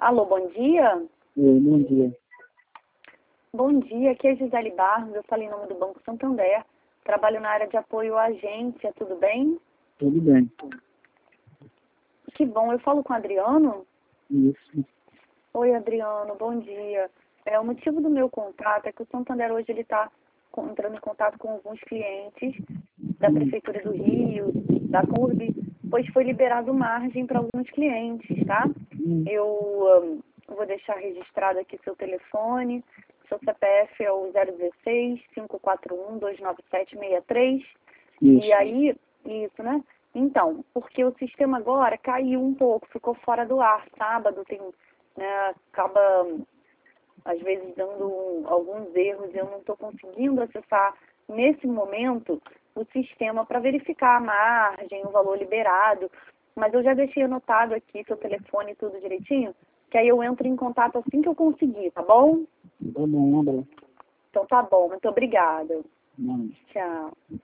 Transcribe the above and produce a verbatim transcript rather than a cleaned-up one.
Alô, bom dia? Oi, bom dia. Bom dia, aqui é Gisele Barros, eu falei em nome do Banco Santander. Trabalho na área de apoio à agência, tudo bem? Tudo bem. Que bom, eu falo com o Adriano? Isso. Oi, Adriano, bom dia. É, o motivo do meu contato é que o Santander hoje ele está entrando em contato com alguns clientes da Prefeitura do Rio, da C U R B, pois foi liberado margem para alguns clientes, tá? Hum. Eu um, vou deixar registrado aqui seu telefone, seu C P F é o zero um seis, cinco quatro um, dois nove sete seis três. Isso. E aí, isso, né? Então, porque o sistema agora caiu um pouco, ficou fora do ar. Sábado tem, né, acaba às vezes dando um, alguns erros, eu não estou conseguindo acessar nesse momento o sistema para verificar a margem, o valor liberado, mas eu já deixei anotado aqui seu telefone e tudo direitinho, que aí eu entro em contato assim que eu conseguir, tá bom? Tá bom, um abraço. Então tá bom, muito obrigada. Não. Tchau.